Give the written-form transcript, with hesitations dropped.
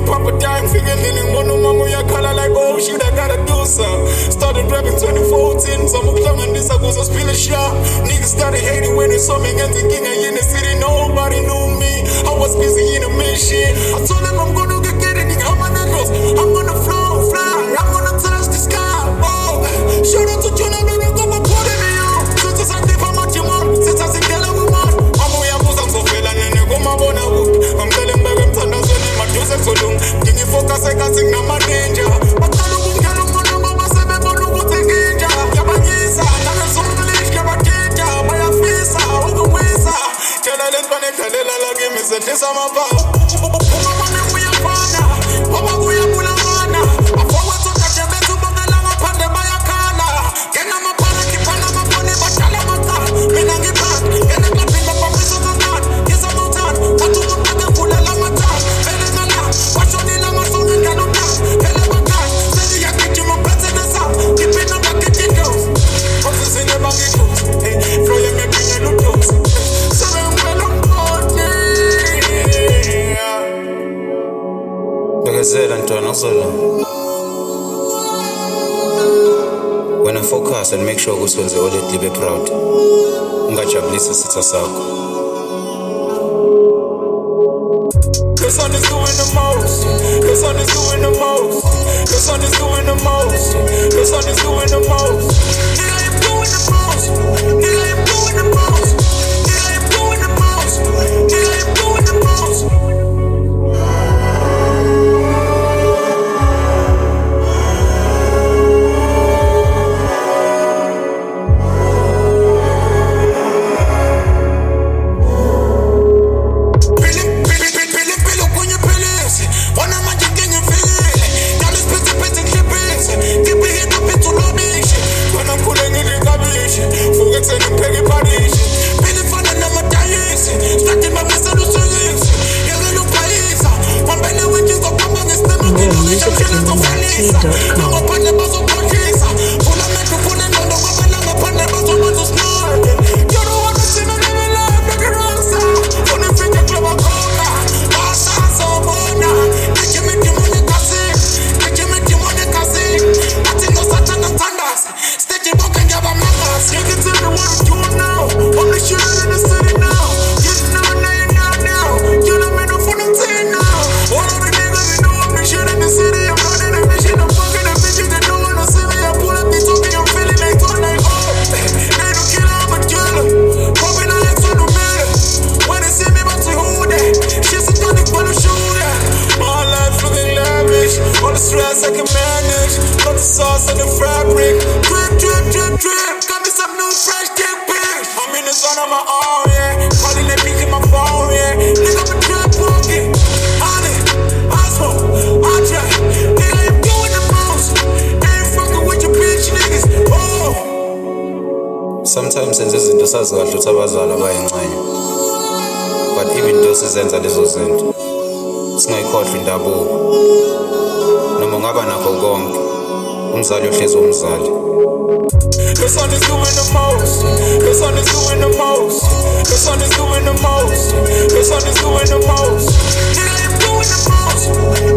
papa dying, feeling one mama ya color like oh shit, I gotta do some. Started rapping 2014, some of them and this I was a spill a shot. Niggas started hating when they saw me and thinking I in the city, nobody knew me. I was busy in a mission. I told them I'm gonna get it, nigga, I'm on the coast. I'm gonna flow, fly, I'm gonna touch the sky. Oh, shout out to John, I'm gonna go put it in you. Since I think I'm at your mom, since I think I'm a man. I'm going to so feel and then you go my bona wood. I'm telling back, I'm thunder, so my juice is so long. Give me focus, I can't sing, I'm a danger. But I don't get a man, I'm a seven, but no one take danger. Yabagisa, I'm a Somalish, Yabagija, by a face, over Wesa. Tell her, let's connect, tell her, give me the this, I'm a bow. When I focus and make sure ukuthi wenze all it be proud, ungajabulisa isitha sakho. The sun is doing the most. The sun is doing the most. The sun is doing the most. The sun is doing the most. Nigga, I am doing the most. Nigga, I am doing the most. Nigga, I am doing the most. Nigga, I am doing the most. Stress I can manage, got the sauce and the fabric. Drip, drip, drip, drip. Got me some new fresh dick pics. I'm in the sun on my arm, yeah. Calling that beat in my phone, yeah. Nigga, I'm a trap walking. Honey, I smoke, I try. Nigga, I am doing the most. Ain't fucking with your bitch niggas. Oh. Sometimes senze izinto sazigahle ukuthi abazali abayingxenye. But even though sizenza lezo zinto, singayikhohlwa indabuko. Noma ngaba nakho konke umzali ohlezi umzali. The sun is doing the most. The sun is doing the most. The sun is doing the most. The sun is doing the most. Nigga, I am doing the most.